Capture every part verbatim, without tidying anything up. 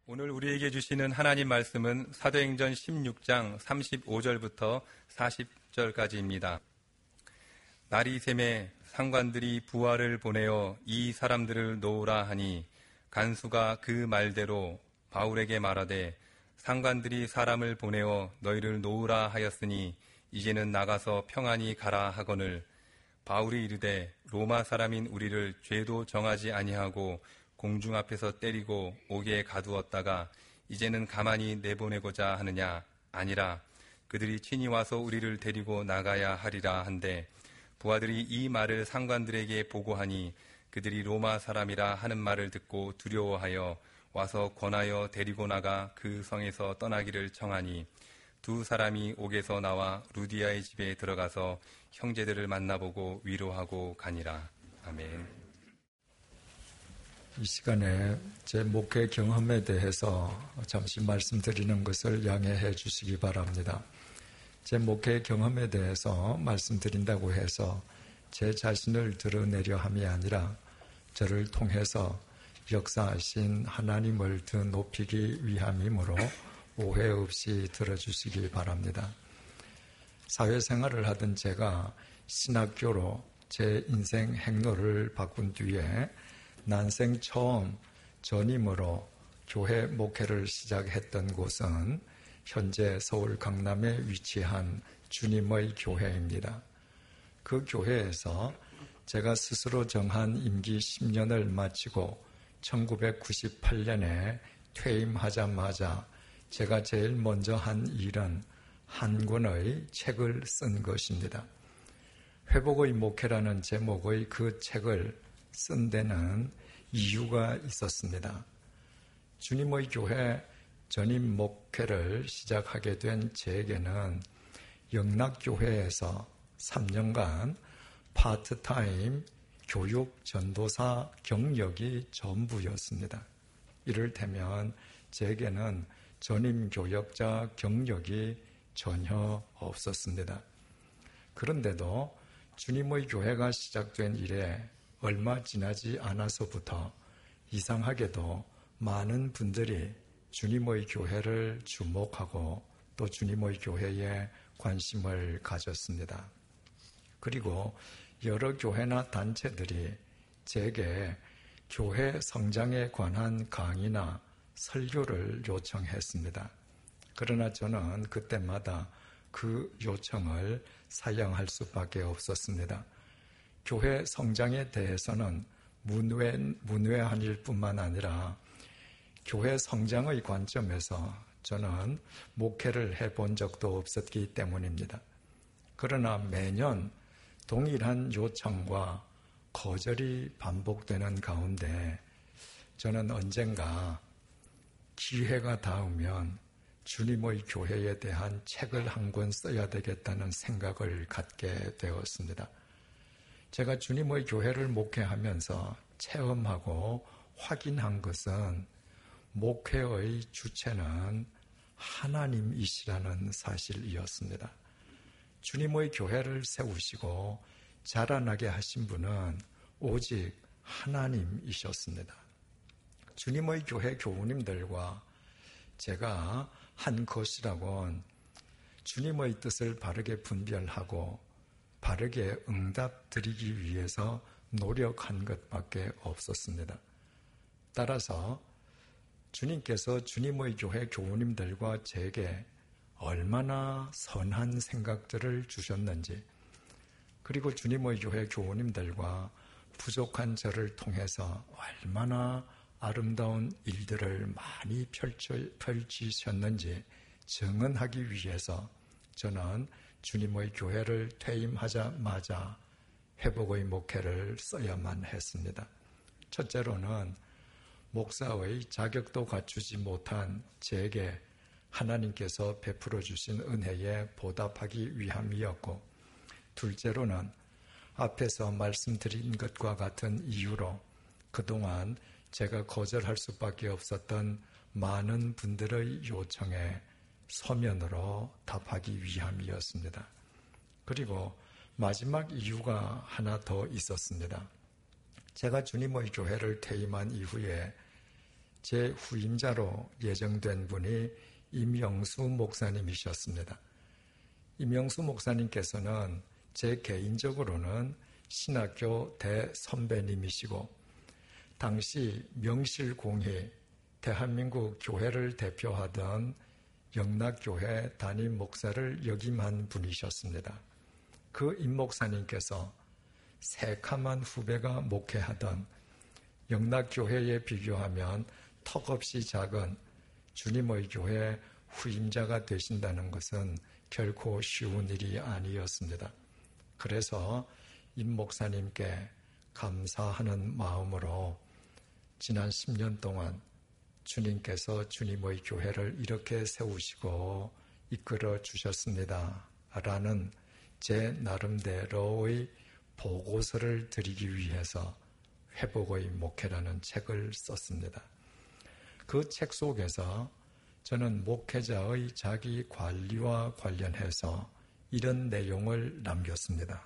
오늘 우리에게 주시는 하나님 말씀은 사도행전 십육 장 삼십오 절부터 사십 절까지입니다. 날이 샘에 상관들이 부하를 보내어 이 사람들을 놓으라 하니 간수가 그 말대로 바울에게 말하되 상관들이 사람을 보내어 너희를 놓으라 하였으니 이제는 나가서 평안히 가라 하거늘 바울이 이르되 로마 사람인 우리를 죄도 정하지 아니하고 공중 앞에서 때리고 옥에 가두었다가 이제는 가만히 내보내고자 하느냐? 아니라 그들이 친히 와서 우리를 데리고 나가야 하리라 한데 부하들이 이 말을 상관들에게 보고하니 그들이 로마 사람이라 하는 말을 듣고 두려워하여 와서 권하여 데리고 나가 그 성에서 떠나기를 청하니 두 사람이 옥에서 나와 루디아의 집에 들어가서 형제들을 만나보고 위로하고 가니라. 아멘. 이 시간에 제 목회 경험에 대해서 잠시 말씀드리는 것을 양해해 주시기 바랍니다. 제 목회 경험에 대해서 말씀드린다고 해서 제 자신을 드러내려 함이 아니라 저를 통해서 역사하신 하나님을 더 높이기 위함이므로 오해 없이 들어주시기 바랍니다. 사회생활을 하던 제가 신학교로 제 인생 행로를 바꾼 뒤에 난생 처음 전임으로 교회 목회를 시작했던 곳은 현재 서울 강남에 위치한 주님의 교회입니다. 그 교회에서 제가 스스로 정한 임기 십 년을 마치고 천구백구십팔 년에 퇴임하자마자 제가 제일 먼저 한 일은 한 권의 책을 쓴 것입니다. 회복의 목회라는 제목의 그 책을 쓴 데는 이유가 있었습니다. 주님의 교회 전임 목회를 시작하게 된 제게는 영락교회에서 삼 년간 파트타임 교육 전도사 경력이 전부였습니다. 이를테면 제게는 전임 교역자 경력이 전혀 없었습니다. 그런데도 주님의 교회가 시작된 이래 얼마 지나지 않아서부터 이상하게도 많은 분들이 주님의 교회를 주목하고 또 주님의 교회에 관심을 가졌습니다. 그리고 여러 교회나 단체들이 제게 교회 성장에 관한 강의나 설교를 요청했습니다. 그러나 저는 그때마다 그 요청을 사양할 수밖에 없었습니다. 교회 성장에 대해서는 문외, 문외한일 뿐만 아니라 교회 성장의 관점에서 저는 목회를 해본 적도 없었기 때문입니다. 그러나 매년 동일한 요청과 거절이 반복되는 가운데 저는 언젠가 기회가 닿으면 주님의 교회에 대한 책을 한 권 써야 되겠다는 생각을 갖게 되었습니다. 제가 주님의 교회를 목회하면서 체험하고 확인한 것은 목회의 주체는 하나님이시라는 사실이었습니다. 주님의 교회를 세우시고 자라나게 하신 분은 오직 하나님이셨습니다. 주님의 교회 교우님들과 제가 한 것이라곤 주님의 뜻을 바르게 분별하고 바르게 응답 드리기 위해서 노력한 것밖에 없었습니다. 따라서 주님께서 주님의 교회 교우님들과 제게 얼마나 선한 생각들을 주셨는지, 그리고 주님의 교회 교우님들과 부족한 저를 통해서 얼마나 아름다운 일들을 많이 펼쳐, 펼치셨는지 증언하기 위해서 저는 주님의 교회를 퇴임하자마자 회복의 목회를 써야만 했습니다. 첫째로는 목사의 자격도 갖추지 못한 제게 하나님께서 베풀어 주신 은혜에 보답하기 위함이었고, 둘째로는 앞에서 말씀드린 것과 같은 이유로 그동안 제가 거절할 수밖에 없었던 많은 분들의 요청에 서면으로 답하기 위함이었습니다. 그리고 마지막 이유가 하나 더 있었습니다. 제가 주님의 교회를 퇴임한 이후에 제 후임자로 예정된 분이 임영수 목사님이셨습니다. 임영수 목사님께서는 제 개인적으로는 신학교 대선배님이시고 당시 명실공히 대한민국 교회를 대표하던 영락교회 담임 목사를 역임한 분이셨습니다. 그 임 목사님께서 새카만 후배가 목회하던 영락교회에 비교하면 턱없이 작은 주님의 교회 후임자가 되신다는 것은 결코 쉬운 일이 아니었습니다. 그래서 임 목사님께 감사하는 마음으로 지난 십 년 동안 주님께서 주님의 교회를 이렇게 세우시고 이끌어 주셨습니다. 라는 제 나름대로의 보고서를 드리기 위해서 회복의 목회라는 책을 썼습니다. 그 책 속에서 저는 목회자의 자기 관리와 관련해서 이런 내용을 남겼습니다.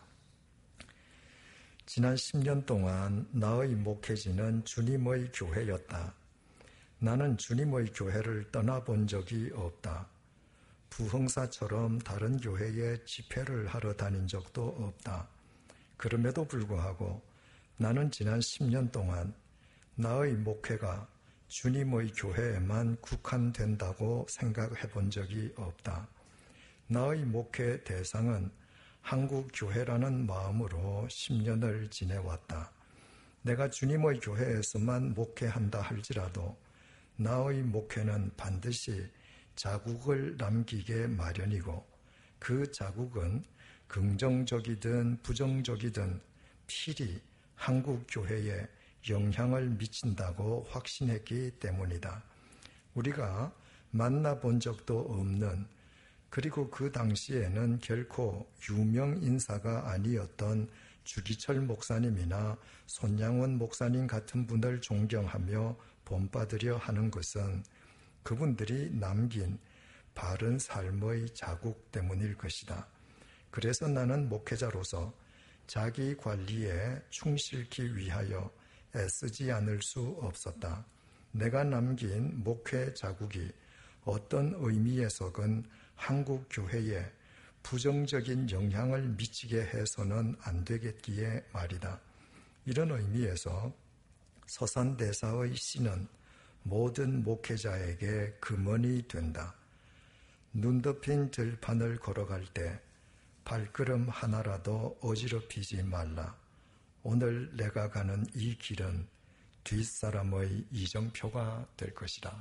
지난 십 년 동안 나의 목회지는 주님의 교회였다. 나는 주님의 교회를 떠나본 적이 없다. 부흥사처럼 다른 교회에 집회를 하러 다닌 적도 없다. 그럼에도 불구하고 나는 지난 십 년 동안 나의 목회가 주님의 교회에만 국한된다고 생각해 본 적이 없다. 나의 목회 대상은 한국 교회라는 마음으로 십 년을 지내왔다. 내가 주님의 교회에서만 목회한다 할지라도 나의 목회는 반드시 자국을 남기게 마련이고 그 자국은 긍정적이든 부정적이든 필히 한국 교회에 영향을 미친다고 확신했기 때문이다. 우리가 만나본 적도 없는 그리고 그 당시에는 결코 유명 인사가 아니었던 주기철 목사님이나 손양원 목사님 같은 분을 존경하며 본받으려 하는 것은 그분들이 남긴 바른 삶의 자국 때문일 것이다. 그래서 나는 목회자로서 자기 관리에 충실히 위하여 애쓰지 않을 수 없었다. 내가 남긴 목회 자국이 어떤 의미에서건 한국 교회에 부정적인 영향을 미치게 해서는 안 되겠기에 말이다. 이런 의미에서 서산대사의 시는 모든 목회자에게 금원이 된다. 눈 덮인 들판을 걸어갈 때 발걸음 하나라도 어지럽히지 말라. 오늘 내가 가는 이 길은 뒷사람의 이정표가 될 것이다.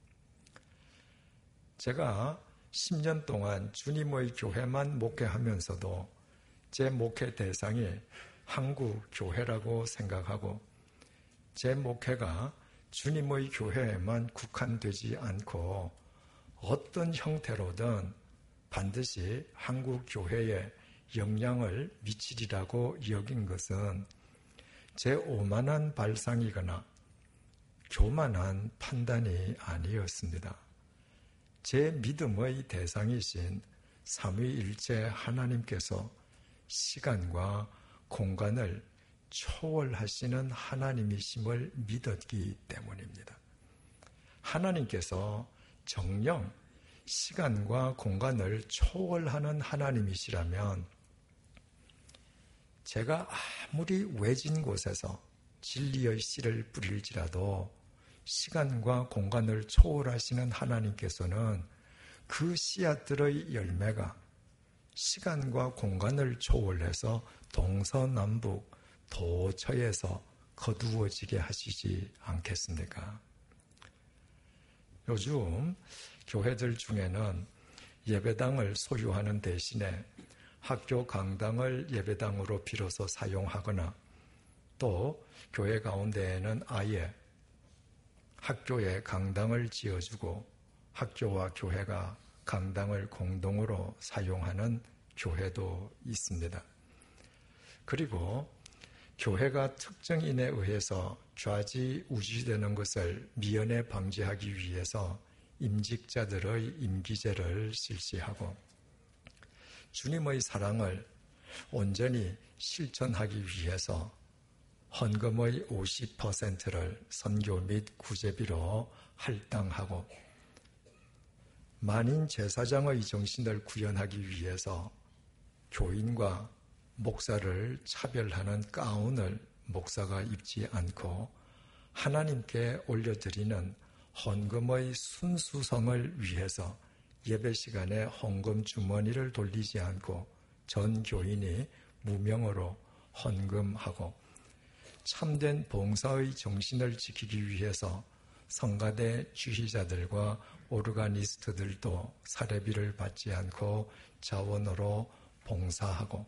제가 십 년 동안 주님의 교회만 목회하면서도 제 목회 대상이 한국 교회라고 생각하고 제 목회가 주님의 교회에만 국한되지 않고 어떤 형태로든 반드시 한국 교회에 영향을 미치리라고 여긴 것은 제 오만한 발상이거나 교만한 판단이 아니었습니다. 제 믿음의 대상이신 삼위일체 하나님께서 시간과 공간을 초월하시는 하나님이심을 믿었기 때문입니다. 하나님께서 정녕 시간과 공간을 초월하는 하나님이시라면 제가 아무리 외진 곳에서 진리의 씨를 뿌릴지라도 시간과 공간을 초월하시는 하나님께서는 그 씨앗들의 열매가 시간과 공간을 초월해서 동서남북 도처에서 거두어지게 하시지 않겠습니까? 요즘 교회들 중에는 예배당을 소유하는 대신에 학교 강당을 예배당으로 빌어서 사용하거나 또 교회 가운데에는 아예 학교에 강당을 지어주고 학교와 교회가 강당을 공동으로 사용하는 교회도 있습니다. 그리고 교회가 특정인에 의해서 좌지우지되는 것을 미연에 방지하기 위해서 임직자들의 임기제를 실시하고 주님의 사랑을 온전히 실천하기 위해서 헌금의 오십 퍼센트를 선교 및 구제비로 할당하고 만인 제사장의 정신을 구현하기 위해서 교인과 목사를 차별하는 가운을 목사가 입지 않고 하나님께 올려드리는 헌금의 순수성을 위해서 예배 시간에 헌금 주머니를 돌리지 않고 전 교인이 무명으로 헌금하고 참된 봉사의 정신을 지키기 위해서 성가대 주휘자들과 오르가니스트들도 사례비를 받지 않고 자원으로 봉사하고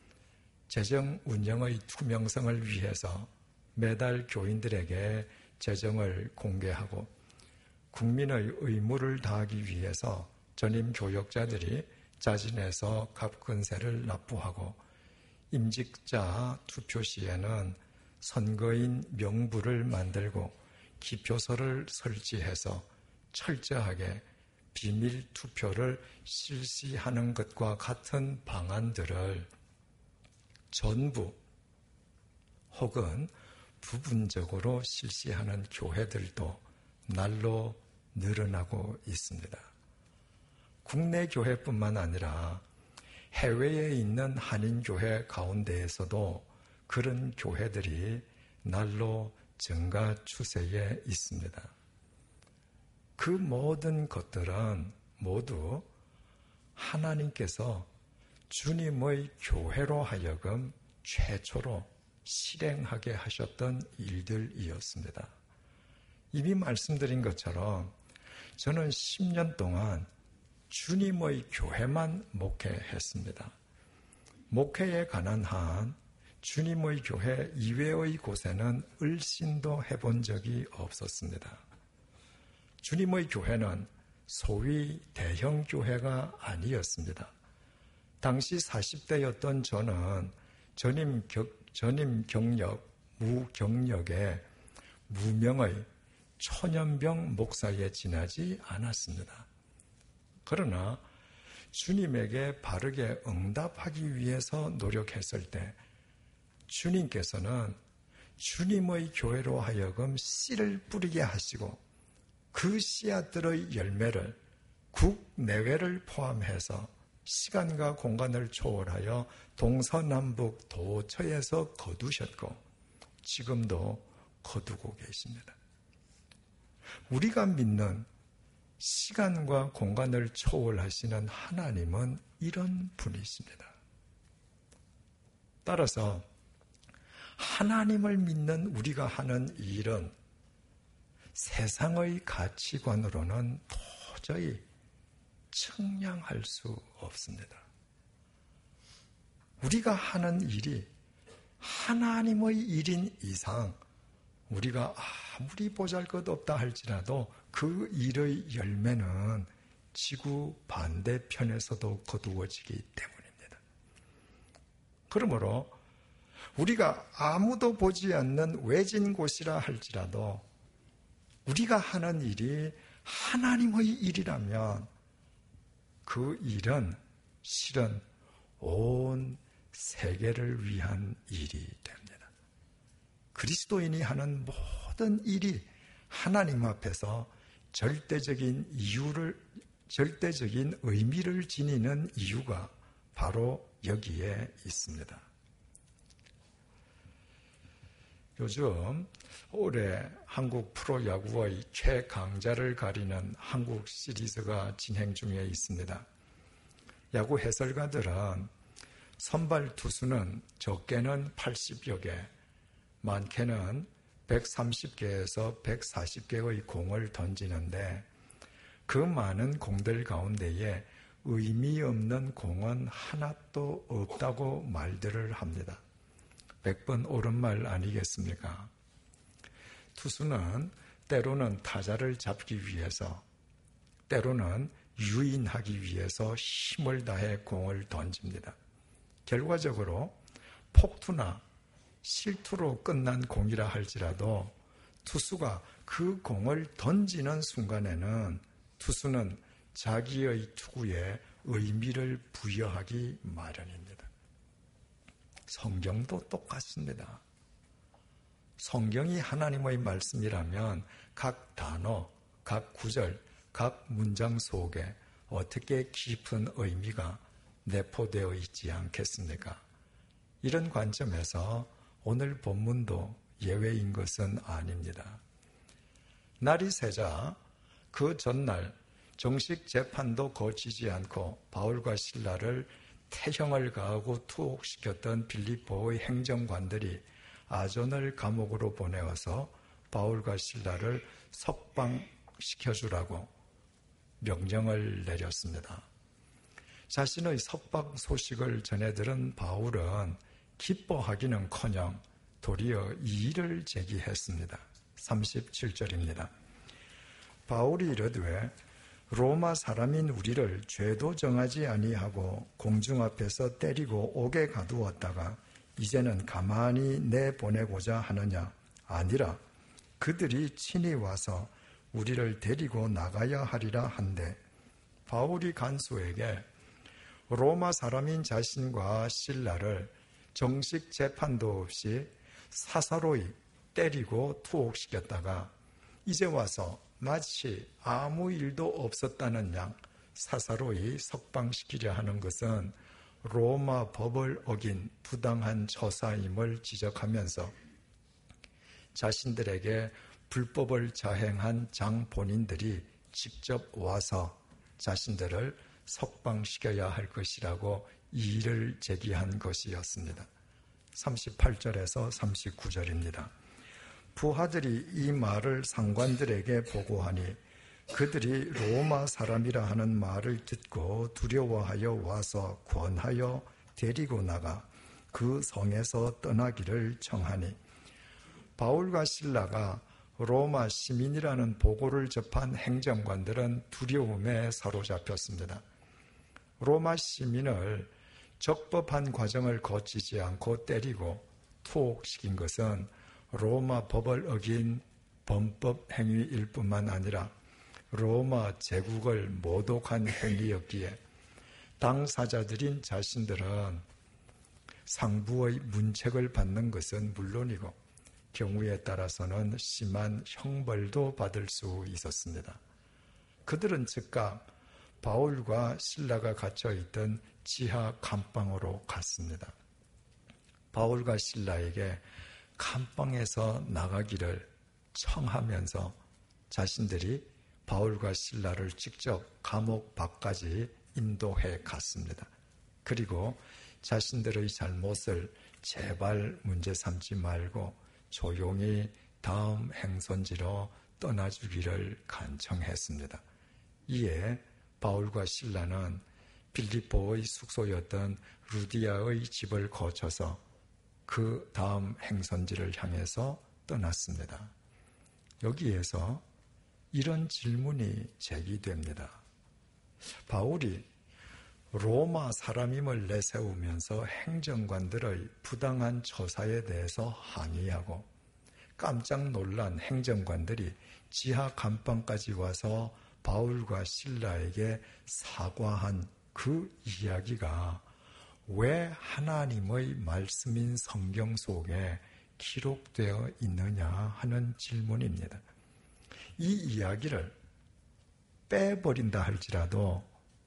재정 운영의 투명성을 위해서 매달 교인들에게 재정을 공개하고 국민의 의무를 다하기 위해서 전임 교역자들이 자진해서 갑근세를 납부하고 임직자 투표 시에는 선거인 명부를 만들고 기표소를 설치해서 철저하게 비밀 투표를 실시하는 것과 같은 방안들을 전부 혹은 부분적으로 실시하는 교회들도 날로 늘어나고 있습니다. 국내 교회뿐만 아니라 해외에 있는 한인교회 가운데에서도 그런 교회들이 날로 증가 추세에 있습니다. 그 모든 것들은 모두 하나님께서 주님의 교회로 하여금 최초로 실행하게 하셨던 일들이었습니다. 이미 말씀드린 것처럼 저는 십 년 동안 주님의 교회만 목회했습니다. 목회에 관한 한 주님의 교회 이외의 곳에는 을신도 해본 적이 없었습니다. 주님의 교회는 소위 대형 교회가 아니었습니다. 당시 사십 대였던 저는 전임, 격, 전임 경력, 무경력에 무명의 초년병 목사에 지나지 않았습니다. 그러나 주님에게 바르게 응답하기 위해서 노력했을 때 주님께서는 주님의 교회로 하여금 씨를 뿌리게 하시고 그 씨앗들의 열매를 국내외를 포함해서 시간과 공간을 초월하여 동서남북 도처에서 거두셨고 지금도 거두고 계십니다. 우리가 믿는 시간과 공간을 초월하시는 하나님은 이런 분이십니다. 따라서 하나님을 믿는 우리가 하는 일은 세상의 가치관으로는 도저히 측량할 수 없습니다. 우리가 하는 일이 하나님의 일인 이상 우리가 아무리 보잘것없다 할지라도 그 일의 열매는 지구 반대편에서도 거두어지기 때문입니다. 그러므로 우리가 아무도 보지 않는 외진 곳이라 할지라도 우리가 하는 일이 하나님의 일이라면 그 일은 실은 온 세계를 위한 일이 됩니다. 그리스도인이 하는 모든 일이 하나님 앞에서 절대적인 이유를, 절대적인 의미를 지니는 이유가 바로 여기에 있습니다. 요즘 올해 한국 프로야구의 최강자를 가리는 한국 시리즈가 진행 중에 있습니다. 야구 해설가들은 선발 투수는 적게는 팔십여 개, 많게는 백삼십 개에서 백사십 개의 공을 던지는데 그 많은 공들 가운데에 의미 없는 공은 하나도 없다고 말들을 합니다. 백 번 옳은 말 아니겠습니까? 투수는 때로는 타자를 잡기 위해서, 때로는 유인하기 위해서 힘을 다해 공을 던집니다. 결과적으로 폭투나 실투로 끝난 공이라 할지라도 투수가 그 공을 던지는 순간에는 투수는 자기의 투구에 의미를 부여하기 마련입니다. 성경도 똑같습니다. 성경이 하나님의 말씀이라면 각 단어, 각 구절, 각 문장 속에 어떻게 깊은 의미가 내포되어 있지 않겠습니까? 이런 관점에서 오늘 본문도 예외인 것은 아닙니다. 날이 새자 그 전날 정식 재판도 거치지 않고 바울과 실라를 태형을 가하고 투옥시켰던 빌립보의 행정관들이 아존을 감옥으로 보내어서 바울과 실라를 석방시켜주라고 명령을 내렸습니다. 자신의 석방 소식을 전해들은 바울은 기뻐하기는커녕 도리어 이의를 제기했습니다. 삼십칠 절입니다. 바울이 이르되 로마 사람인 우리를 죄도 정하지 아니하고 공중 앞에서 때리고 옥에 가두었다가 이제는 가만히 내보내고자 하느냐? 아니라 그들이 친히 와서 우리를 데리고 나가야 하리라 한데, 바울이 간수에게 로마 사람인 자신과 실라를 정식 재판도 없이 사사로이 때리고 투옥시켰다가 이제 와서 마치 아무 일도 없었다는 양 사사로이 석방시키려 하는 것은 로마 법을 어긴 부당한 처사임을 지적하면서 자신들에게 불법을 자행한 장 본인들이 직접 와서 자신들을 석방시켜야 할 것이라고 이의를 제기한 것이었습니다. 삼십팔 절에서 삼십구 절입니다. 부하들이 이 말을 상관들에게 보고하니 그들이 로마 사람이라 하는 말을 듣고 두려워하여 와서 권하여 데리고 나가 그 성에서 떠나기를 청하니, 바울과 실라가 로마 시민이라는 보고를 접한 행정관들은 두려움에 사로잡혔습니다. 로마 시민을 적법한 과정을 거치지 않고 때리고 투옥시킨 것은 로마 법을 어긴 범법 행위일 뿐만 아니라 로마 제국을 모독한 행위였기에 당사자들인 자신들은 상부의 문책을 받는 것은 물론이고 경우에 따라서는 심한 형벌도 받을 수 있었습니다. 그들은 즉각 바울과 실라가 갇혀있던 지하 감방으로 갔습니다. 바울과 실라에게 감방에서 나가기를 청하면서 자신들이 바울과 실라를 직접 감옥 밖까지 인도해 갔습니다. 그리고 자신들의 잘못을 제발 문제 삼지 말고 조용히 다음 행선지로 떠나주기를 간청했습니다. 이에 바울과 실라는 빌립보의 숙소였던 루디아의 집을 거쳐서 그 다음 행선지를 향해서 떠났습니다. 여기에서 이런 질문이 제기됩니다. 바울이 로마 사람임을 내세우면서 행정관들의 부당한 처사에 대해서 항의하고 깜짝 놀란 행정관들이 지하 감방까지 와서 바울과 실라에게 사과한 그 이야기가 왜 하나님의 말씀인 성경 속에 기록되어 있느냐 하는 질문입니다. 이 이야기를 빼버린다 할지라도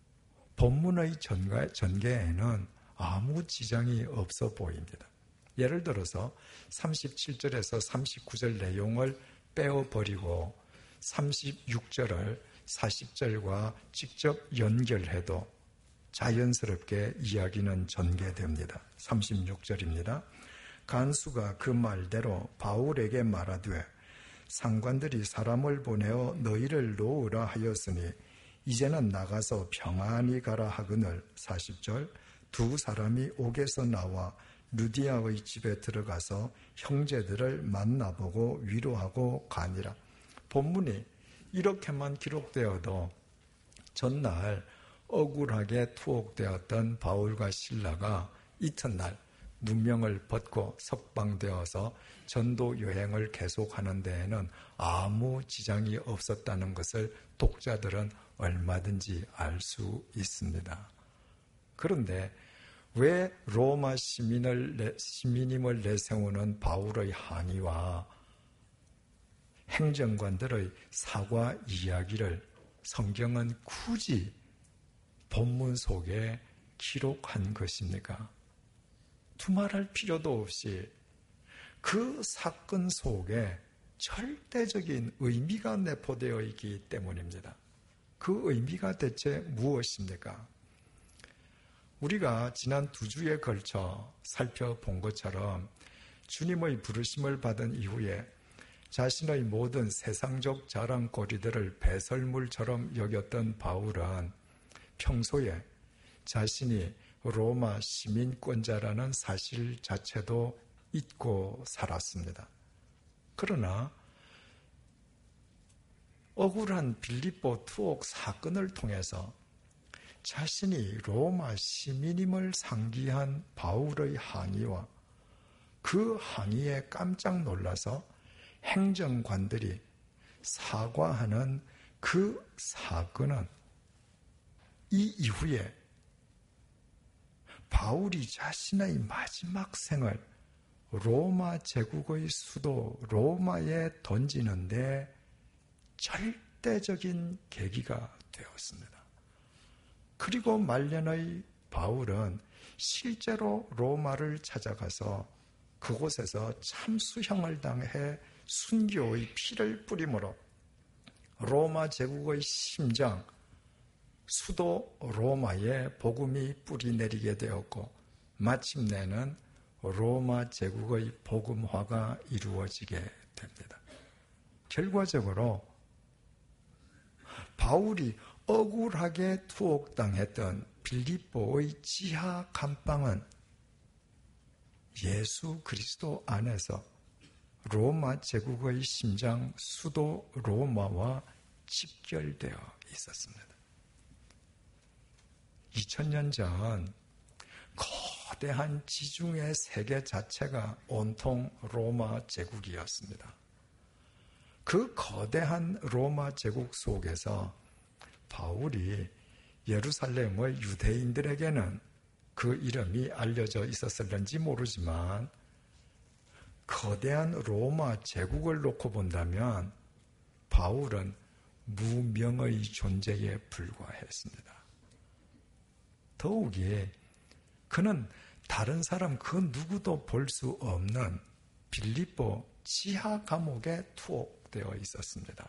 본문의 전개에는 아무 지장이 없어 보입니다. 예를 들어서 삼십칠 절에서 삼십구 절 내용을 빼어버리고 삼십육 절을 사십 절과 직접 연결해도 자연스럽게 이야기는 전개됩니다. 삼십육 절입니다. 간수가 그 말대로 바울에게 말하되 상관들이 사람을 보내어 너희를 놓으라 하였으니 이제는 나가서 평안히 가라 하거늘. 사십 절 두 사람이 옥에서 나와 루디아의 집에 들어가서 형제들을 만나보고 위로하고 가니라. 본문이 이렇게만 기록되어도 전날 억울하게 투옥되었던 바울과 실라가 이튿날 누명을 벗고 석방되어서 전도 여행을 계속하는 데에는 아무 지장이 없었다는 것을 독자들은 얼마든지 알 수 있습니다. 그런데 왜 로마 시민을, 시민임을 내세우는 바울의 항의와 행정관들의 사과 이야기를 성경은 굳이 본문 속에 기록한 것입니까? 두말할 필요도 없이 그 사건 속에 절대적인 의미가 내포되어 있기 때문입니다. 그 의미가 대체 무엇입니까? 우리가 지난 두 주에 걸쳐 살펴본 것처럼 주님의 부르심을 받은 이후에 자신의 모든 세상적 자랑거리들을 배설물처럼 여겼던 바울은 평소에 자신이 로마 시민권자라는 사실 자체도 잊고 살았습니다. 그러나 억울한 빌립보 투옥 사건을 통해서 자신이 로마 시민임을 상기한 바울의 항의와 그 항의에 깜짝 놀라서 행정관들이 사과하는 그 사건은 이 이후에 바울이 자신의 마지막 생을 로마 제국의 수도 로마에 던지는데 절대적인 계기가 되었습니다. 그리고 말년의 바울은 실제로 로마를 찾아가서 그곳에서 참수형을 당해 순교의 피를 뿌림으로 로마 제국의 심장, 수도 로마에 복음이 뿌리내리게 되었고 마침내는 로마 제국의 복음화가 이루어지게 됩니다. 결과적으로 바울이 억울하게 투옥당했던 빌립보의 지하 감방은 예수 그리스도 안에서 로마 제국의 심장 수도 로마와 직결되어 있었습니다. 이천 년 전 거대한 지중해 세계 자체가 온통 로마 제국이었습니다. 그 거대한 로마 제국 속에서 바울이 예루살렘의 유대인들에게는 그 이름이 알려져 있었을는지 모르지만 거대한 로마 제국을 놓고 본다면 바울은 무명의 존재에 불과했습니다. 더욱이 그는 다른 사람 그 누구도 볼 수 없는 빌립보 지하 감옥에 투옥되어 있었습니다.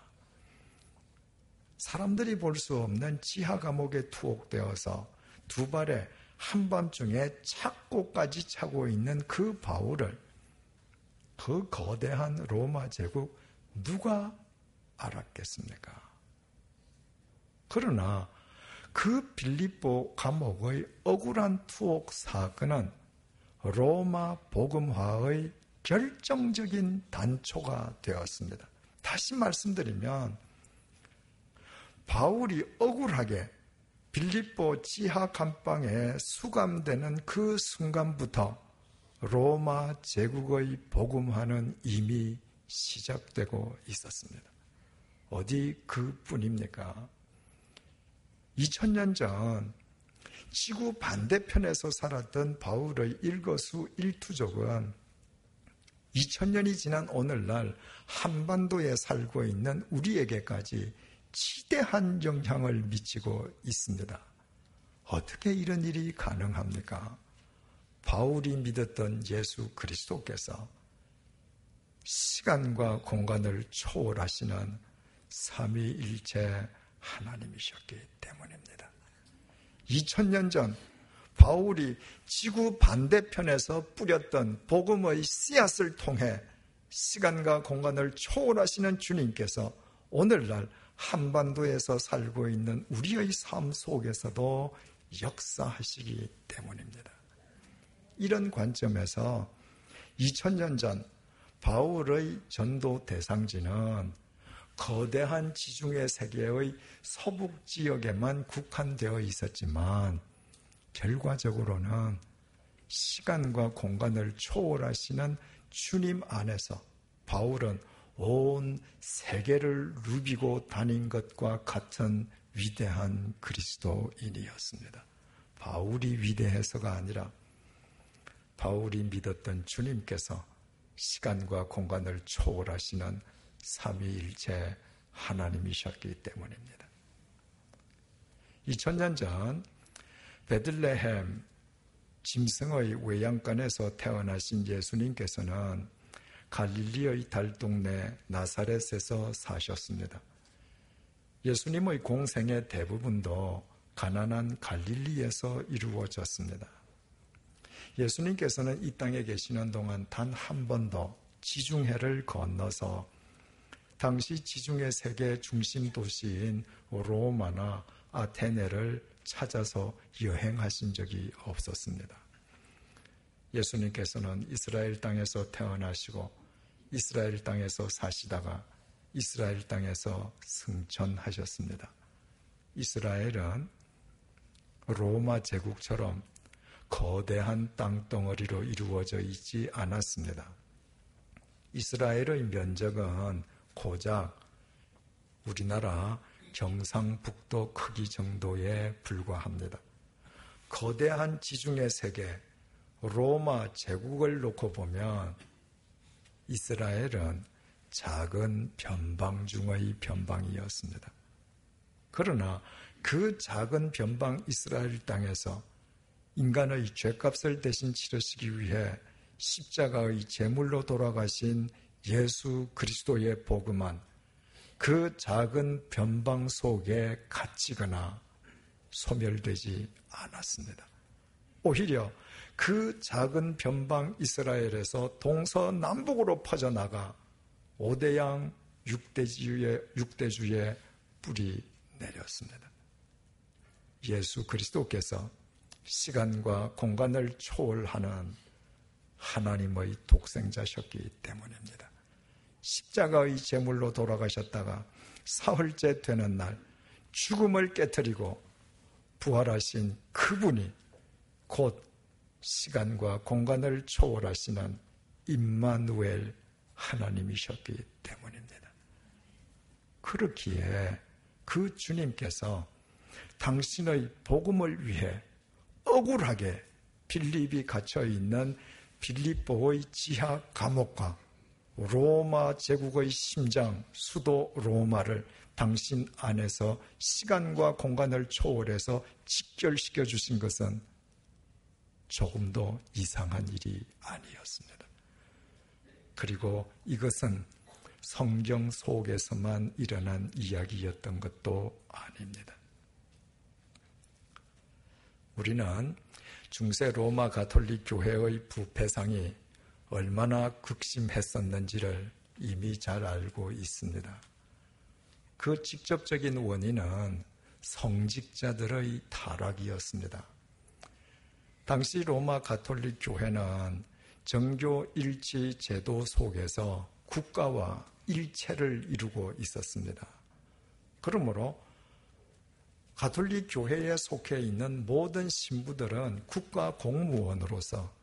사람들이 볼 수 없는 지하 감옥에 투옥되어서 두 발에 한밤중에 착고까지 차고 있는 그 바울을 그 거대한 로마 제국 누가 알았겠습니까? 그러나 그 빌립보 감옥의 억울한 투옥 사건은 로마 복음화의 결정적인 단초가 되었습니다. 다시 말씀드리면 바울이 억울하게 빌립보 지하 감방에 수감되는 그 순간부터 로마 제국의 복음화는 이미 시작되고 있었습니다. 어디 그뿐입니까? 이천 년 전 지구 반대편에서 살았던 바울의 일거수일투족은 이천 년이 지난 오늘날 한반도에 살고 있는 우리에게까지 지대한 영향을 미치고 있습니다. 어떻게 이런 일이 가능합니까? 바울이 믿었던 예수 그리스도께서 시간과 공간을 초월하시는 삼위일체 하나님이셨기 때문입니다. 이천 년 전 바울이 지구 반대편에서 뿌렸던 복음의 씨앗을 통해 시간과 공간을 초월하시는 주님께서 오늘날 한반도에서 살고 있는 우리의 삶 속에서도 역사하시기 때문입니다. 이런 관점에서 이천 년 전 바울의 전도 대상지는 거대한 지중해 세계의 서북 지역에만 국한되어 있었지만 결과적으로는 시간과 공간을 초월하시는 주님 안에서 바울은 온 세계를 누비고 다닌 것과 같은 위대한 그리스도인이었습니다. 바울이 위대해서가 아니라 바울이 믿었던 주님께서 시간과 공간을 초월하시는 삼위일체 하나님이셨기 때문입니다. 이천 년 전 베들레헴 짐승의 외양간에서 태어나신 예수님께서는 갈릴리의 달동네 나사렛에서 사셨습니다. 예수님의 공생의 대부분도 가나안 갈릴리에서 이루어졌습니다. 예수님께서는 이 땅에 계시는 동안 단 한 번도 지중해를 건너서 당시 지중해 세계 중심 도시인 로마나 아테네를 찾아서 여행하신 적이 없었습니다. 예수님께서는 이스라엘 땅에서 태어나시고 이스라엘 땅에서 사시다가 이스라엘 땅에서 승천하셨습니다. 이스라엘은 로마 제국처럼 거대한 땅덩어리로 이루어져 있지 않았습니다. 이스라엘의 면적은 고작 우리나라 경상북도 크기 정도에 불과합니다. 거대한 지중해 세계 로마 제국을 놓고 보면 이스라엘은 작은 변방 중의 변방이었습니다. 그러나 그 작은 변방 이스라엘 땅에서 인간의 죄값을 대신 치르시기 위해 십자가의 제물로 돌아가신 예수 그리스도의 복음은 그 작은 변방 속에 갇히거나 소멸되지 않았습니다. 오히려 그 작은 변방 이스라엘에서 동서남북으로 퍼져나가 오대양 육대주의, 육대주의 뿌리 내렸습니다. 예수 그리스도께서 시간과 공간을 초월하는 하나님의 독생자셨기 때문입니다. 십자가의 제물로 돌아가셨다가 사흘째 되는 날 죽음을 깨뜨리고 부활하신 그분이 곧 시간과 공간을 초월하시는 임마누엘 하나님이셨기 때문입니다. 그렇기에 그 주님께서 당신의 복음을 위해 억울하게 빌립이 갇혀있는 빌립보의 지하 감옥과 로마 제국의 심장 수도 로마를 당신 안에서 시간과 공간을 초월해서 직결시켜 주신 것은 조금도 이상한 일이 아니었습니다. 그리고 이것은 성경 속에서만 일어난 이야기였던 것도 아닙니다. 우리는 중세 로마 가톨릭 교회의 부패상이 얼마나 극심했었는지를 이미 잘 알고 있습니다. 그 직접적인 원인은 성직자들의 타락이었습니다. 당시 로마 가톨릭 교회는 정교 일치 제도 속에서 국가와 일체를 이루고 있었습니다. 그러므로 가톨릭 교회에 속해 있는 모든 신부들은 국가 공무원으로서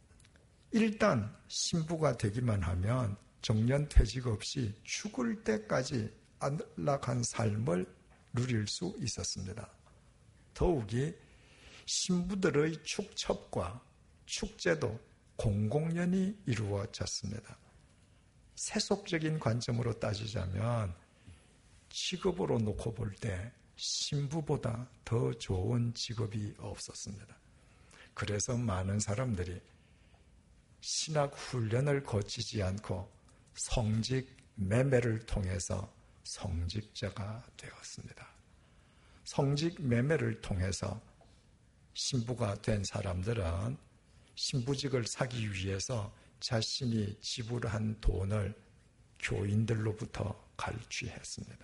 일단 신부가 되기만 하면 정년퇴직 없이 죽을 때까지 안락한 삶을 누릴 수 있었습니다. 더욱이 신부들의 축첩과 축제도 공공연히 이루어졌습니다. 세속적인 관점으로 따지자면 직업으로 놓고 볼 때 신부보다 더 좋은 직업이 없었습니다. 그래서 많은 사람들이 신학 훈련을 거치지 않고 성직 매매를 통해서 성직자가 되었습니다. 성직 매매를 통해서 신부가 된 사람들은 신부직을 사기 위해서 자신이 지불한 돈을 교인들로부터 갈취했습니다.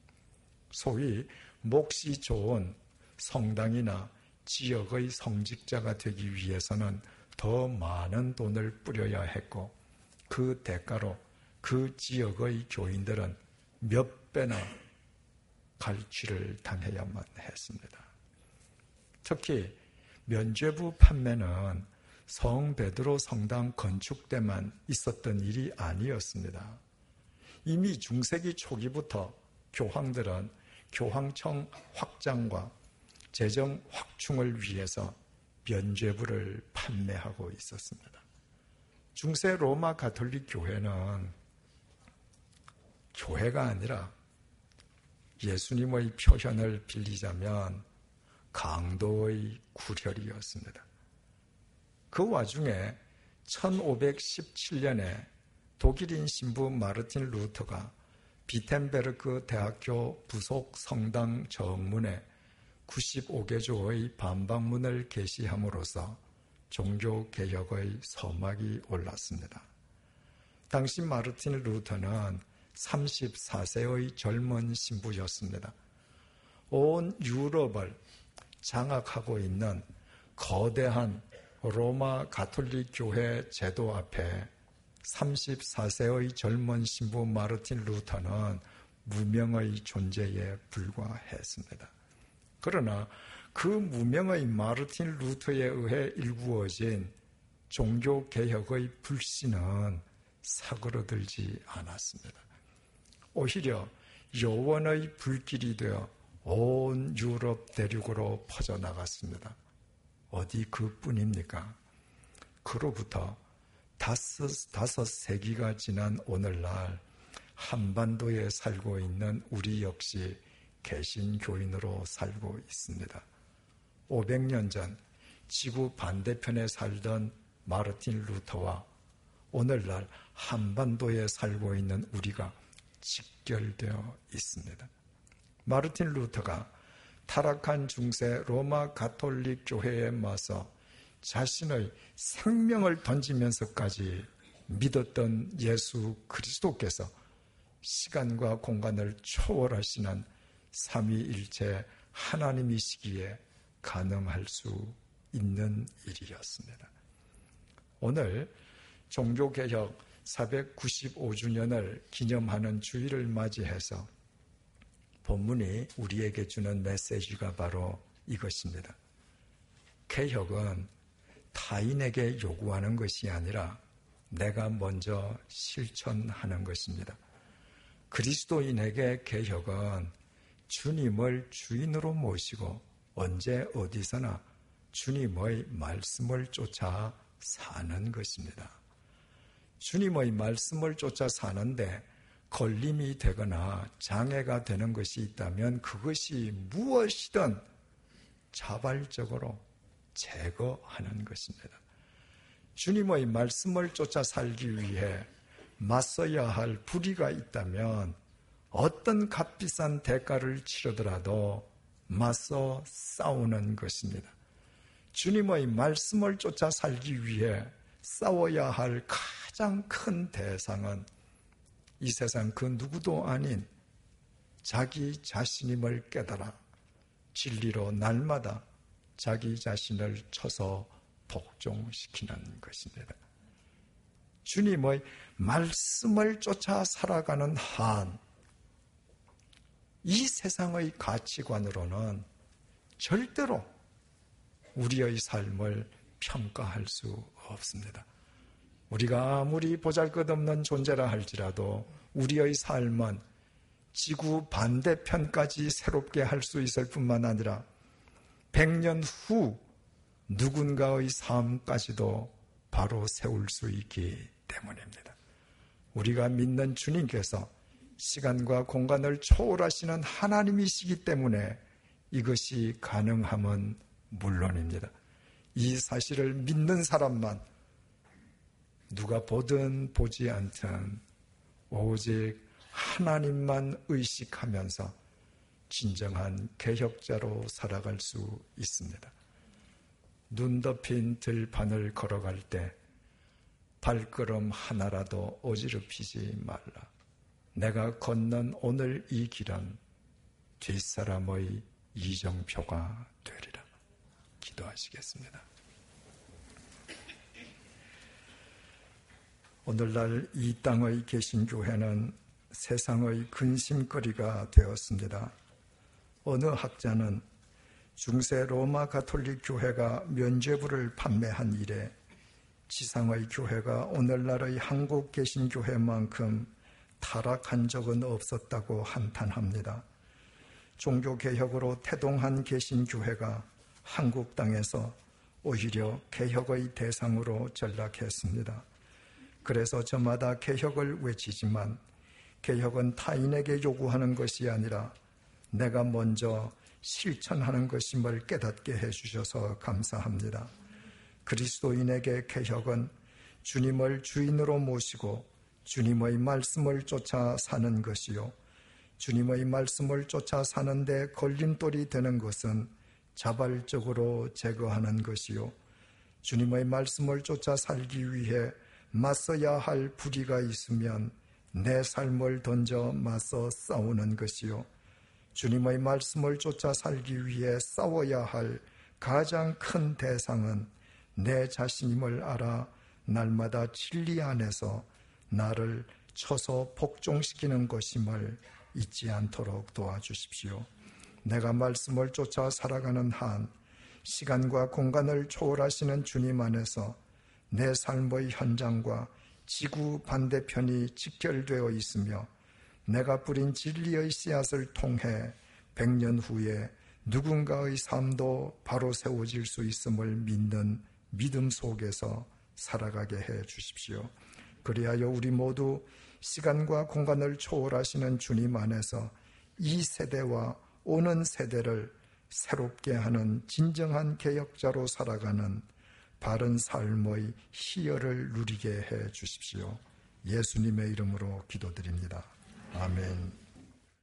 소위 몫이 좋은 성당이나 지역의 성직자가 되기 위해서는 더 많은 돈을 뿌려야 했고 그 대가로 그 지역의 교인들은 몇 배나 갈취를 당해야만 했습니다. 특히 면죄부 판매는 성 베드로 성당 건축 때만 있었던 일이 아니었습니다. 이미 중세기 초기부터 교황들은 교황청 확장과 재정 확충을 위해서 면죄부를 판매하고 있었습니다. 중세 로마 가톨릭 교회는 교회가 아니라 예수님의 표현을 빌리자면 강도의 구혈이었습니다. 그 와중에 천오백십칠 년에 독일인 신부 마르틴 루터가 비텐베르크 대학교 부속 성당 정문에 구십오 개조의 반박문을 게시함으로써 종교개혁의 서막이 올랐습니다. 당시 마르틴 루터는 서른네 세의 젊은 신부였습니다. 온 유럽을 장악하고 있는 거대한 로마 가톨릭 교회 제도 앞에 서른네 세의 젊은 신부 마르틴 루터는 무명의 존재에 불과했습니다. 그러나 그 무명의 마르틴 루터에 의해 일구어진 종교개혁의 불씨는 사그러들지 않았습니다. 오히려 여원의 불길이 되어 온 유럽 대륙으로 퍼져나갔습니다. 어디 그뿐입니까? 그로부터 다섯, 다섯 세기가 지난 오늘날 한반도에 살고 있는 우리 역시 개신교인으로 살고 있습니다. 오백 년 전 지구 반대편에 살던 마르틴 루터와 오늘날 한반도에 살고 있는 우리가 직결되어 있습니다. 마르틴 루터가 타락한 중세 로마 가톨릭 교회에 맞서 자신의 생명을 던지면서까지 믿었던 예수 그리스도께서 시간과 공간을 초월하시는 삼위일체 하나님이시기에 가능할 수 있는 일이었습니다. 오늘 종교개혁 사백구십오 주년을 기념하는 주일을 맞이해서 본문이 우리에게 주는 메시지가 바로 이것입니다. 개혁은 타인에게 요구하는 것이 아니라 내가 먼저 실천하는 것입니다. 그리스도인에게 개혁은 주님을 주인으로 모시고 언제 어디서나 주님의 말씀을 쫓아 사는 것입니다. 주님의 말씀을 쫓아 사는데 걸림이 되거나 장애가 되는 것이 있다면 그것이 무엇이든 자발적으로 제거하는 것입니다. 주님의 말씀을 쫓아 살기 위해 맞서야 할 불의가 있다면 어떤 값비싼 대가를 치르더라도 맞서 싸우는 것입니다. 주님의 말씀을 쫓아 살기 위해 싸워야 할 가장 큰 대상은 이 세상 그 누구도 아닌 자기 자신임을 깨달아 진리로 날마다 자기 자신을 쳐서 복종시키는 것입니다. 주님의 말씀을 쫓아 살아가는 한, 이 세상의 가치관으로는 절대로 우리의 삶을 평가할 수 없습니다. 우리가 아무리 보잘것없는 존재라 할지라도 우리의 삶은 지구 반대편까지 새롭게 할 수 있을 뿐만 아니라 백 년 후 누군가의 삶까지도 바로 세울 수 있기 때문입니다. 우리가 믿는 주님께서 시간과 공간을 초월하시는 하나님이시기 때문에 이것이 가능함은 물론입니다. 이 사실을 믿는 사람만 누가 보든 보지 않든 오직 하나님만 의식하면서 진정한 개혁자로 살아갈 수 있습니다. 눈 덮인 들판을 걸어갈 때 발걸음 하나라도 어지럽히지 말라. 내가 걷는 오늘 이 길은 뒷사람의 이정표가 되리라. 기도하시겠습니다. 오늘날 이 땅의 개신교회는 세상의 근심거리가 되었습니다. 어느 학자는 중세 로마 가톨릭 교회가 면죄부를 판매한 이래 지상의 교회가 오늘날의 한국 개신교회만큼 타락한 적은 없었다고 한탄합니다. 종교개혁으로 태동한 개신교회가 한국 땅에서 오히려 개혁의 대상으로 전락했습니다. 그래서 저마다 개혁을 외치지만 개혁은 타인에게 요구하는 것이 아니라 내가 먼저 실천하는 것임을 깨닫게 해주셔서 감사합니다. 그리스도인에게 개혁은 주님을 주인으로 모시고 주님의 말씀을 쫓아 사는 것이요, 주님의 말씀을 쫓아 사는데 걸림돌이 되는 것은 자발적으로 제거하는 것이요, 주님의 말씀을 쫓아 살기 위해 맞서야 할 불의가 있으면 내 삶을 던져 맞서 싸우는 것이요, 주님의 말씀을 쫓아 살기 위해 싸워야 할 가장 큰 대상은 내 자신임을 알아 날마다 진리 안에서 나를 쳐서 복종시키는 것임을 잊지 않도록 도와주십시오. 내가 말씀을 쫓아 살아가는 한 시간과 공간을 초월하시는 주님 안에서 내 삶의 현장과 지구 반대편이 직결되어 있으며 내가 뿌린 진리의 씨앗을 통해 백 년 후에 누군가의 삶도 바로 세워질 수 있음을 믿는 믿음 속에서 살아가게 해 주십시오. 그리하여 우리 모두 시간과 공간을 초월하시는 주님 안에서 이 세대와 오는 세대를 새롭게 하는 진정한 개혁자로 살아가는 바른 삶의 희열을 누리게 해 주십시오. 예수님의 이름으로 기도드립니다. 아멘.